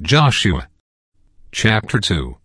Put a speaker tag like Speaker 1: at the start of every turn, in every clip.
Speaker 1: Joshua chapter 2.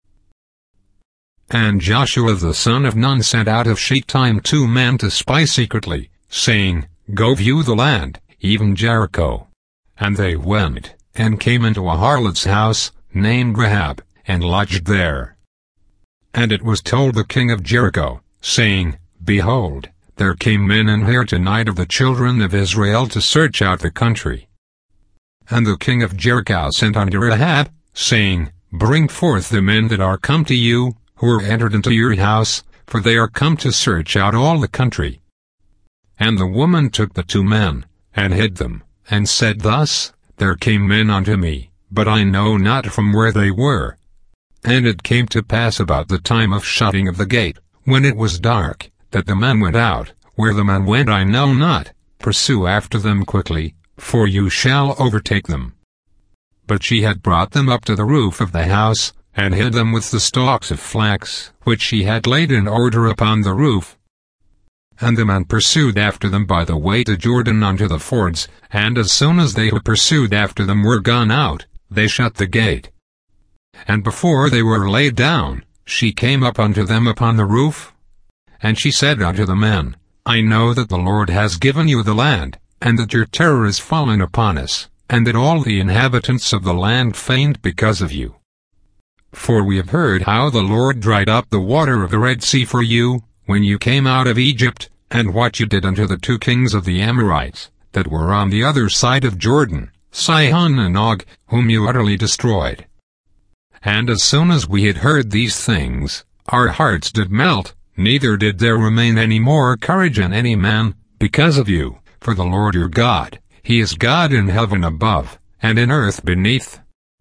Speaker 1: And Joshua the son of Nun sent out of Shittim 2 men to spy secretly, saying, Go view the land, even Jericho. And they went, and came into a harlot's house, named Rahab, and lodged there. And it was told the king of Jericho, saying, Behold, there came men in here tonight of the children of Israel to search out the country. And the king of Jericho sent unto Rahab, saying, Bring forth the men that are come to you, who are entered into your house, for they are come to search out all the country. And the woman took the 2 men, and hid them, and said thus, There came men unto me, but I know not from where they were. And it came to pass about the time of shutting of the gate, when it was dark, that the men went out. Where the men went I know not. Pursue after them quickly, for you shall overtake them. But she had brought them up to the roof of the house, and hid them with the stalks of flax, which she had laid in order upon the roof. And the men pursued after them by the way to Jordan unto the fords, and as soon as they who pursued after them were gone out, they shut the gate. And before they were laid down, she came up unto them upon the roof. And she said unto the men, I know that the Lord has given you the land, and that your terror is fallen upon us, and that all the inhabitants of the land faint because of you. For we have heard how the Lord dried up the water of the Red Sea for you, when you came out of Egypt, and what you did unto the 2 kings of the Amorites, that were on the other side of Jordan, Sihon and Og, whom you utterly destroyed. And as soon as we had heard these things, our hearts did melt, neither did there remain any more courage in any man, because of you, for the Lord your God, He is God in heaven above, and in earth beneath.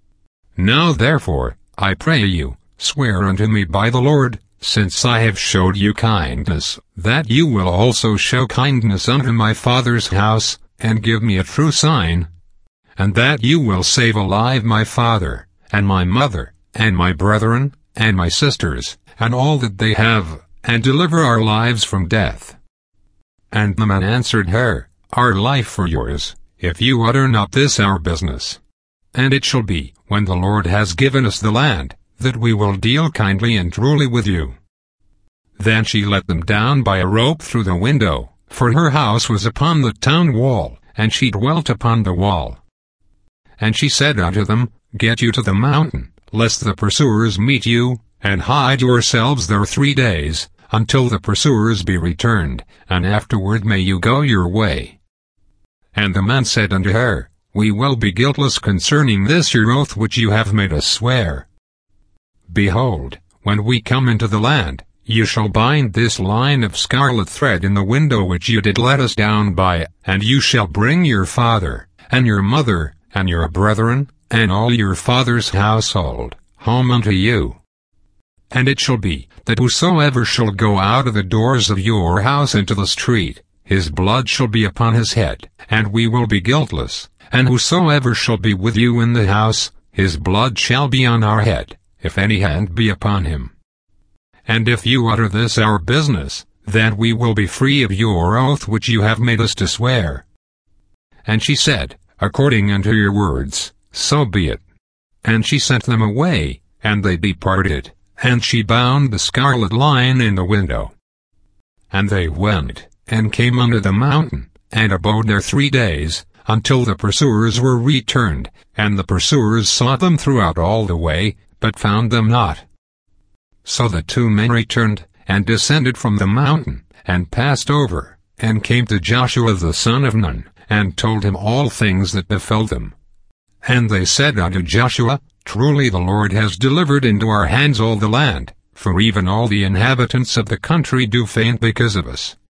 Speaker 1: Now therefore, I pray you, swear unto me by the Lord, since I have showed you kindness, that you will also show kindness unto my father's house, and give me a true sign, and that you will save alive my father, and my mother, and my brethren, and my sisters, and all that they have, and deliver our lives from death. And the man answered her, Our life for yours, if you utter not this our business. And it shall be, when the Lord has given us the land, that we will deal kindly and truly with you. Then she let them down by a rope through the window, for her house was upon the town wall, and she dwelt upon the wall. And she said unto them, Get you to the mountain, lest the pursuers meet you, and hide yourselves there 3 days, until the pursuers be returned, and afterward may you go your way. And the man said unto her, We will be guiltless concerning this your oath which you have made us swear. Behold, when we come into the land, you shall bind this line of scarlet thread in the window which you did let us down by, and you shall bring your father, and your mother, and your brethren, and all your father's household, home unto you. And it shall be, that whosoever shall go out of the doors of your house into the street, his blood shall be upon his head, and we will be guiltless. And whosoever shall be with you in the house, his blood shall be on our head, if any hand be upon him. And if you utter this our business, then we will be free of your oath which you have made us to swear. And she said, According unto your words, so be it. And she sent them away, and they departed, and she bound the scarlet line in the window. And they went, and came unto the mountain, and abode there 3 days, until the pursuers were returned, and the pursuers sought them throughout all the way, but found them not. So the 2 men returned, and descended from the mountain, and passed over, and came to Joshua the son of Nun, and told him all things that befell them. And they said unto Joshua, Truly the Lord has delivered into our hands all the land, for even all the inhabitants of the country do faint because of us.